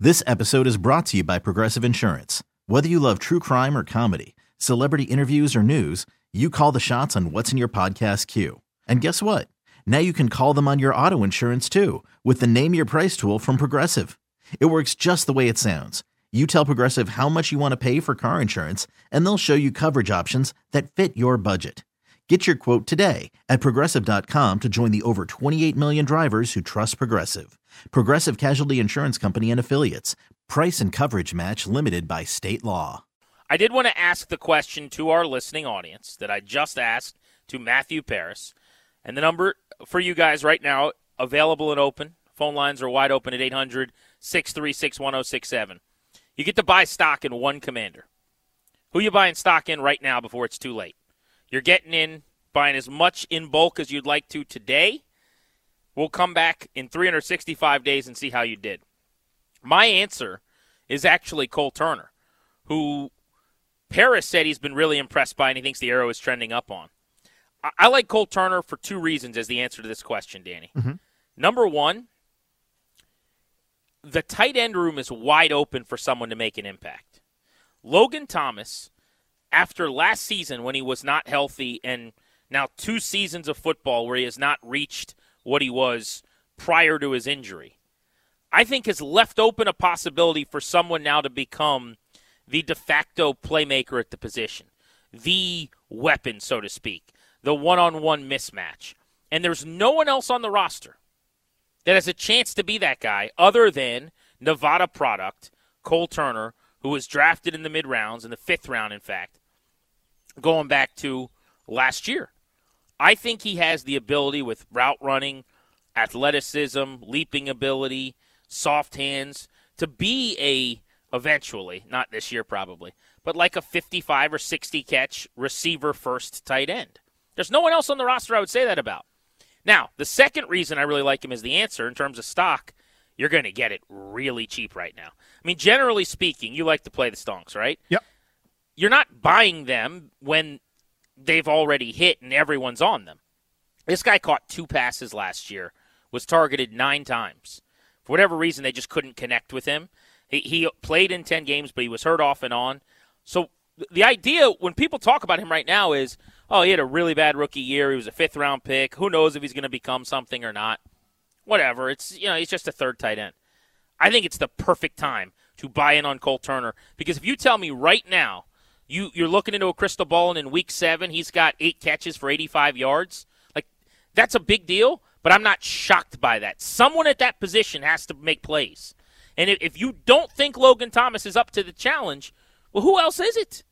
This episode is brought to you by Progressive Insurance. Whether you love true crime or comedy, celebrity interviews or news, you call the shots on what's in your podcast queue. And guess what? Now you can call them on your auto insurance too with the Name Your Price tool from Progressive. It works just the way it sounds. You tell Progressive how much you want to pay for car insurance, and they'll show you coverage options that fit your budget. Get your quote today at Progressive.com to join the over 28 million drivers who trust Progressive. Progressive Casualty Insurance Company and Affiliates. Price and coverage match limited by state law. I did want to ask the question to our listening audience that I just asked to Matthew Paris. And the number for you guys right now, available and open. Phone lines are wide open at 800-636-1067. You get to buy stock in one commander. Who you buying stock in right now before it's too late? You're getting in, buying as much in bulk as you'd like to today. We'll come back in 365 days and see how you did. My answer is actually Cole Turner, who Paris said he's been really impressed by and he thinks the arrow is trending up on. I like Cole Turner for two reasons as the answer to this question, Danny. Mm-hmm. Number one, the tight end room is wide open for someone to make an impact. Logan Thomas, after last season when he was not healthy and now 2 seasons of football where he has not reached what he was prior to his injury, I think has left open a possibility for someone now to become the de facto playmaker at the position, the weapon, so to speak, the one-on-one mismatch. And there's no one else on the roster that has a chance to be that guy other than Nevada product Cole Turner, who was drafted in the mid-rounds, in the 5th round, in fact, going back to last year. I think he has the ability with route running, athleticism, leaping ability, soft hands, to be eventually, not this year probably, but like a 55 or 60 catch receiver first tight end. There's no one else on the roster I would say that about. Now, the second reason I really like him is the answer in terms of stock. You're going to get it really cheap right now. I mean, generally speaking, you like to play the stonks, right? Yep. You're not buying them when they've already hit and everyone's on them. This guy caught 2 passes last year, was targeted 9 times. For whatever reason, they just couldn't connect with him. He played in 10 games, but he was hurt off and on. So the idea when people talk about him right now is, oh, he had a really bad rookie year. He was a 5th-round pick. Who knows if he's going to become something or not? Whatever. He's just a third tight end. I think it's the perfect time to buy in on Cole Turner because if you tell me right now you're looking into a crystal ball and in week 7 he's got 8 catches for 85 yards, like that's a big deal, but I'm not shocked by that. Someone at that position has to make plays. And if you don't think Logan Thomas is up to the challenge, well, who else is it?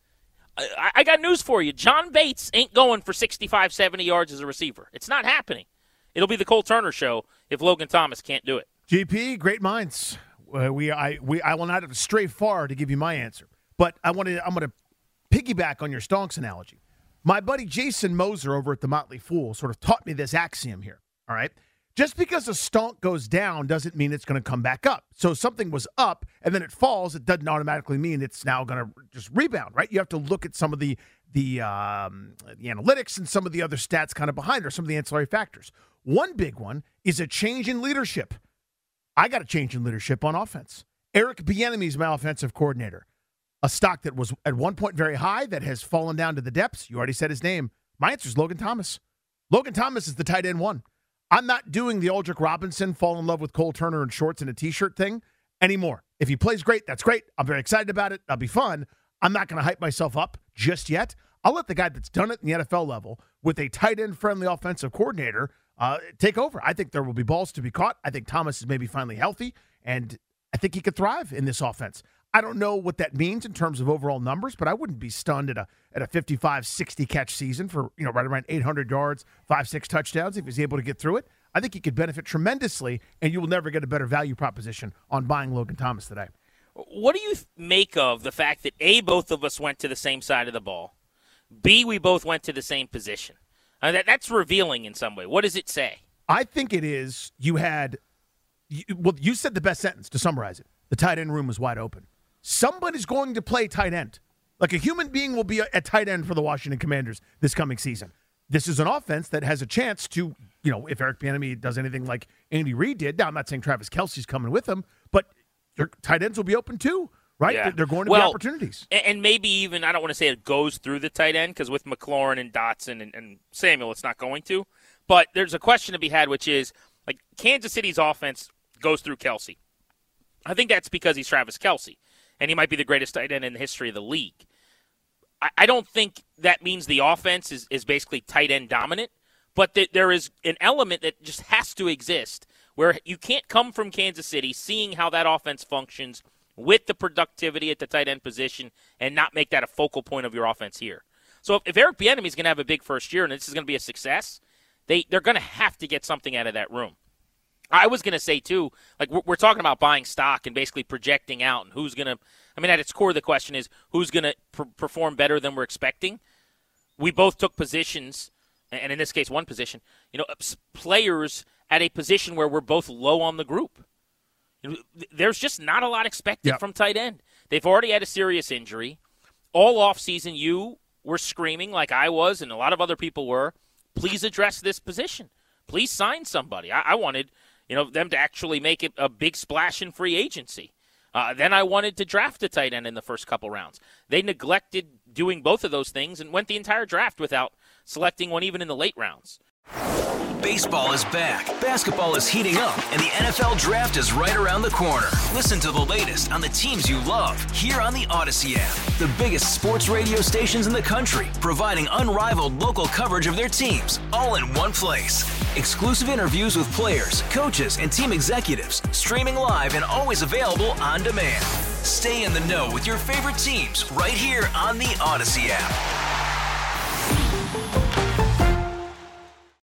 I got news for you. John Bates ain't going for 65, 70 yards as a receiver. It's not happening. It'll be the Cole Turner show if Logan Thomas can't do it. GP, great minds. I will not have to stray far to give you my answer, but I'm going to piggyback on your stonks analogy. My buddy Jason Moser over at the Motley Fool sort of taught me this axiom here. All right, just because a stonk goes down doesn't mean it's going to come back up. So if something was up and then it falls, it doesn't automatically mean it's now going to just rebound, right? You have to look at some of the analytics and some of the other stats kind of behind there, some of the ancillary factors. One big one is a change in leadership. I got a change in leadership on offense. Eric Bieniemy is my offensive coordinator. A stock that was at one point very high that has fallen down to the depths. You already said his name. My answer is Logan Thomas. Logan Thomas is the tight end 1. I'm not doing the Aldrick Robinson fall in love with Cole Turner in shorts and a T-shirt thing anymore. If he plays great, that's great. I'm very excited about it. That'll be fun. I'm not going to hype myself up just yet. I'll let the guy that's done it in the NFL level with a tight end-friendly offensive coordinator take over. I think there will be balls to be caught. I think Thomas is maybe finally healthy, and I think he could thrive in this offense. I don't know what that means in terms of overall numbers, but I wouldn't be stunned at a 55, 60 catch season for, right around 800 yards, 5-6 touchdowns if he's able to get through it. I think he could benefit tremendously, and you will never get a better value proposition on buying Logan Thomas today. What do you make of the fact that, A, both of us went to the same side of the ball, B, we both went to the same position? That's revealing in some way. What does it say? I think it is you said the best sentence to summarize it. The tight end room was wide open. Somebody's going to play tight end. Like a human being will be a tight end for the Washington Commanders this coming season. This is an offense that has a chance to, if Eric Bieniemy does anything like Andy Reid did. Now, I'm not saying Travis Kelce's coming with him, but their tight ends will be open too, right? Yeah. They're going to be opportunities. And maybe even, I don't want to say it goes through the tight end, because with McLaurin and Dotson and Samuel, it's not going to. But there's a question to be had, which is, like, Kansas City's offense goes through Kelce. I think that's because he's Travis Kelce, and he might be the greatest tight end in the history of the league. I don't think that means the offense is basically tight end dominant, but that there is an element that just has to exist where you can't come from Kansas City seeing how that offense functions with the productivity at the tight end position and not make that a focal point of your offense here. So if Eric Bieniemy is going to have a big first year and this is going to be a success, they're going to have to get something out of that room. I was going to say, too, like we're talking about buying stock and basically projecting out and who's going to – I mean, at its core, the question is who's going to perform better than we're expecting. We both took positions, and in this case, one position, players at a position where we're both low on the group. There's just not a lot expected from tight end. They've already had a serious injury. All offseason, you were screaming like I was and a lot of other people were, please address this position. Please sign somebody. I wanted them to actually make it a big splash in free agency. Then I wanted to draft a tight end in the first couple rounds. They neglected doing both of those things and went the entire draft without selecting one even in the late rounds. Baseball is back, basketball is heating up, and the NFL Draft is right around the corner. Listen to the latest on the teams you love here on the Odyssey app. The biggest sports radio stations in the country, providing unrivaled local coverage of their teams, all in one place. Exclusive interviews with players, coaches, and team executives, streaming live and always available on demand. Stay in the know with your favorite teams right here on the Odyssey app.